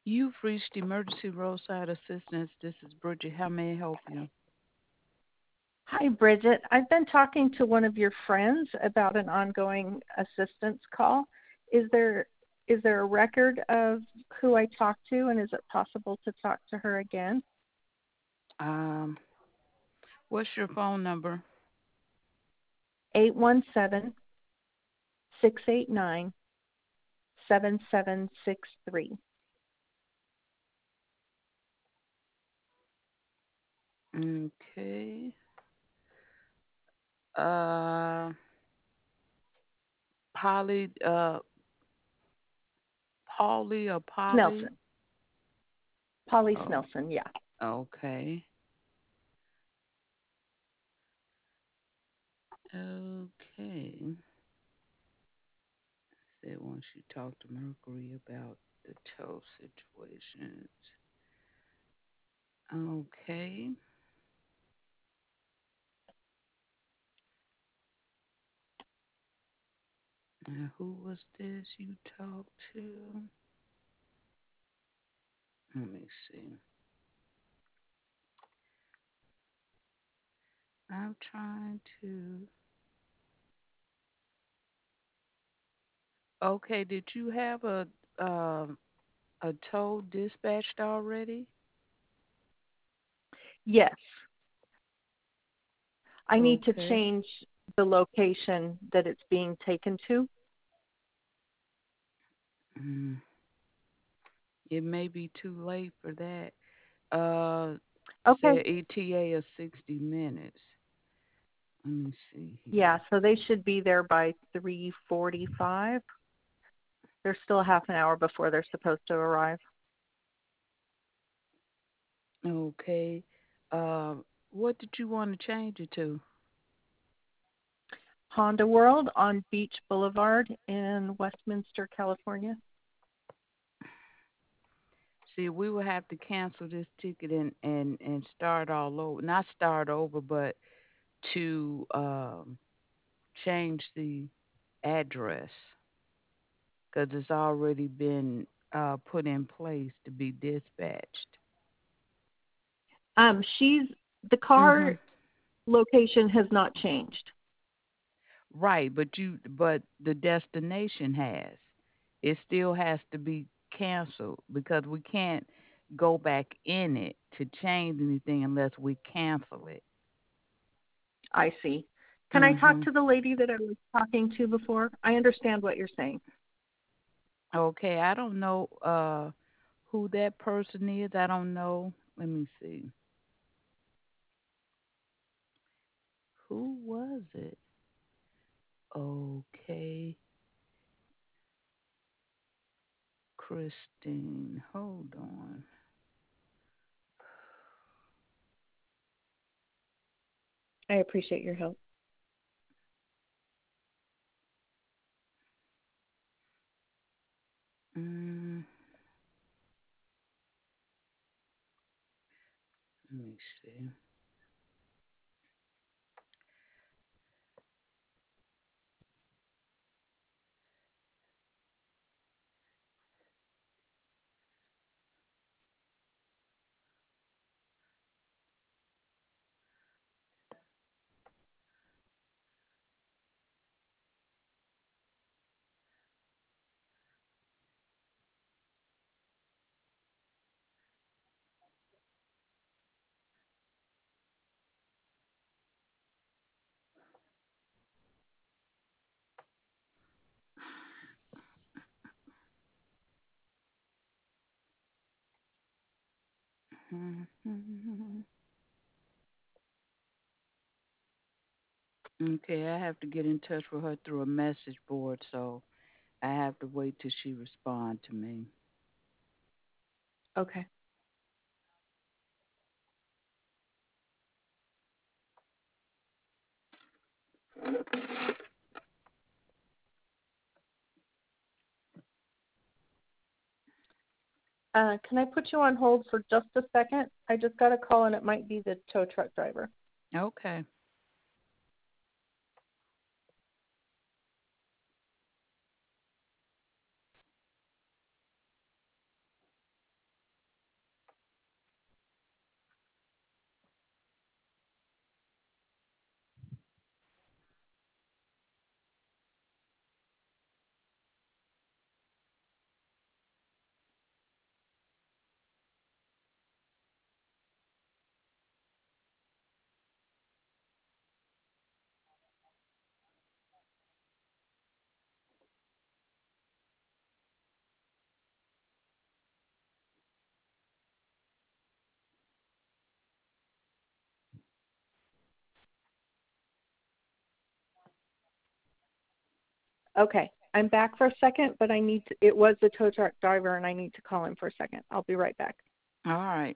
You've reached emergency roadside assistance. This is Bridget. How may I help you? Hi, Bridget. I've been talking to one of your friends about an ongoing assistance call. Is there is there a record of who I talked to, and is it possible to talk to her again? Um, what's your phone number? 817-689-7763. Okay. Uh, Polly, Polly or Polly? Snelson. Polly Oh, Snelson, yeah. okay. Okay. Said once you talked to Mercury about the toe situations. Okay. Now, who was this you talked to? Let me see. I'm trying to. Okay, did you have um a tow dispatched already? Yes. I need to Okay. change the location that it's being taken to. Mm, it may be too late for that. Uh, Okay. said ETA of 60 minutes. Let me see Yeah, here. so they should be there by 3:45. There's still a half an hour before they're supposed to arrive. Okay. What did you want to change it to? Honda World on Beach Boulevard in Westminster, California. See, we will have to cancel this ticket and start all over. Not start over, but to change the address because it's already been put in place to be dispatched. She's the car Mhm. location has not changed. Right, but the destination has. It still has to be canceled because we can't go back in it to change anything unless we cancel it. I see. Can I talk Mhm. to the lady that I was talking to before? I understand what you're saying. Okay, I don't know who that person is. I don't know. Let me see. Who was it? Okay, Christine. Hold on. I appreciate your help. Mm, let me see. Mhm. Okay, I have to get in touch with her through a message board, so I have to wait till she respond to me. Okay. Can I put you on hold for just a second? I just got a call and it might be the tow truck driver. Okay. Okay, I'm back for a second, but it was the tow truck driver and I need to call him for a second. I'll be right back. All right.